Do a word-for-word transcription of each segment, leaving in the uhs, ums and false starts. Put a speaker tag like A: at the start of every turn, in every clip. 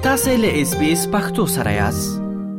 A: تاسو له اس بي اس پختو سره یاست.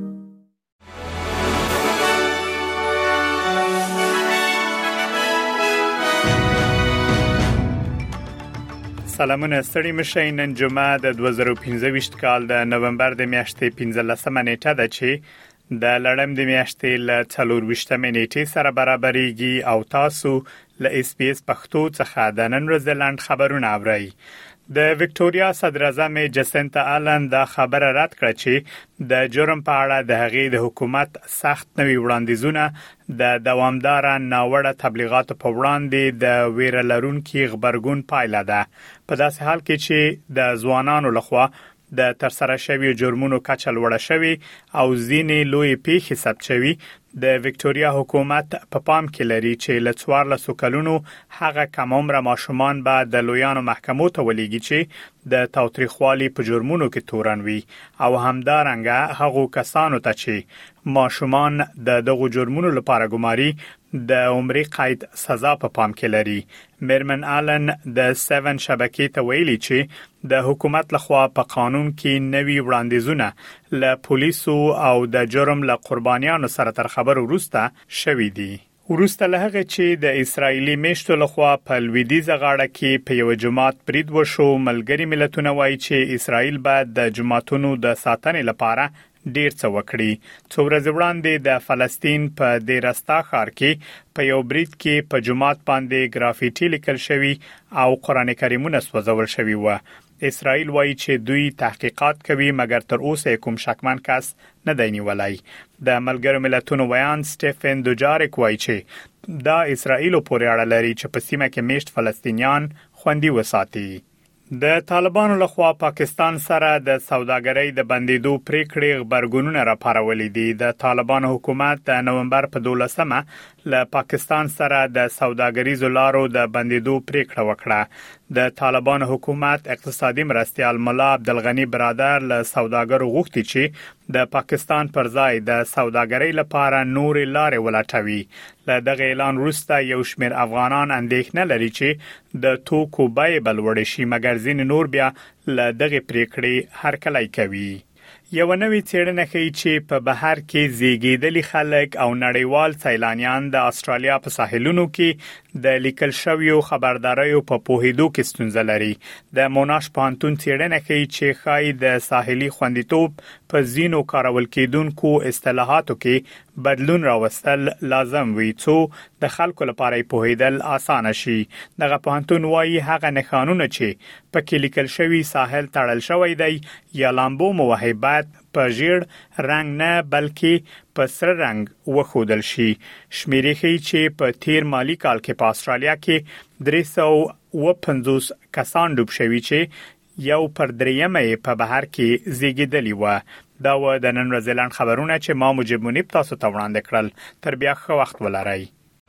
B: سلامونه ستړي مشئ. نن جمعه د دوه زره او پنځه ویشت کال د نومبر د میاشتې پنځلسمه نیټه ده چې د لړم د میاشتې ل څلور ویشتمه نیټې سره برابرېږي او تاسو له اس بي اس پختو څخه د نن ورځې لاند خبرونه اورئ. د وکټوريا صدر اعظم جسنتا آلن دا خبره رد کړه چې د جرم په اړه د هغې د حکومت سخت نوي وړاندیزونه د دوامدار ناوړه تبلیغاتو په وړاندې د ویره لرونکي خبرګون پایله ده، په داسې حال کې چې د ځوانانو لخوا د ترسره شوی جرمونو کچه لوړه شوی او ځینې لوی پیښې ثبت شوی. د وکټوريا حکومت په پام کې لري چې ل څوارلسو کلونو هغه کم عمره ماشومان به د لویانو محکمو ته ولېږي چې د تاوتریخوالي په جرمونو کې تورن وي او همدارنګه هغه کسانو ته چې ماشومان د دغو جرمونو لپاره ګماري د عمري قید سزا په پام کې لري. میرمن آلن د سیون شبکې ته ویلي چې د حکومت لخوا په قانون کې نوي وړاندیزونه ل پولیسو او د جرم له قربانیانو سره تر خبر وروسته شوې دي. وروسته له هغه چې د اسرایلی میشتو لخوا په لویدیزه غاړه کې په یو جماعت برید وشو، ملګری ملتونه وایي چې اسرایل باید د جماعتونو د ساتنې لپاره ډیر څه وکړي. څو ورځې وړاندې د فلسطین په دیرستا ښار کې په یو برید کې په جماعت باندې ګرافیټي لیکل شوی او قران کریمونه سوځول شوی و. اسرائیل وایي چې دوی تحقیقات کوي مګر تر اوسه کوم شکمن کس نه دی نیولای. د ملګرو ملتونو ویان سټيفن دوجاریک وایي چې دا اسرائیل پورې اړه لري چې په سیمه کې میشت فلسطینیان خوندي وساتي. د طالبانو لخوا پاکستان سره د سوداګرۍ د بندیدو پریکړې خبرګونونه راپارولې دي. د طالبانو حکومت د نومبر په دولسمه له پاکستان سره د سوداګریزو لارو د بندیدو پریکړه وکړه. د طالبانو حکومت اقتصادي مرستيال مولا عبدالغنی برادر له سوداګرو غوښتي چې د پاکستان پر ځای د سوداګرۍ لپاره نور لارې ولټوي. له دغه اعلان وروسته یو شمېر افغانان اندېښنه لري چې د توکو بیې بل وړي شي، مګر ځینې نور بیا له دغه پریکړې هرکلی کوي. یو نوې څېړنه ښیي چې په بهر کې زیږیدلي خلک او نړیوال سیلانیان د استرالیا په ساحلونو کې د لیکل شویو خبرداريو په پوهېدو کې ستونزه لري. د موناش پوهنتون څېړنه ښیي چې ښایي د ساحلي خوندیتوب په ځینو کارول کېدونکو اصطلاحاتو کې بدلون راوستل لازم وي څو د خلکو لپاره پوهېدل اسانه شي. دغه پوهنتون وایي هغه نښانونه چې په کې لیکل شوی ساحل تړل شوی دی یا لامبو موهبت په ژیړ رنگ نه بلکې په سره رنگ وښودل شي. شمیرې ښیي چې په تیر مالی کال کې په استرالیا کې درې سوه اوه پنځوس کسان ډوب شوي چې یو پر دریمه په بهر کې زیږیدلی و. دا و د نن ورځې لاند خبرونه چې ما مجيب منیب تاسو ته وړاندې کړل. تر بیا ښه وخت ولرئ.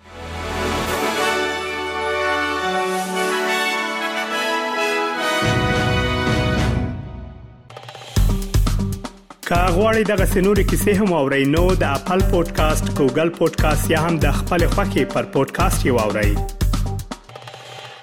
B: که غواړئ دغه سنوري کیسې هم اورئ نو د خپل پودکاسټ، ګوګل پودکاسټ یا هم د خپل خوښي پر پودکاسټ یو اورئ.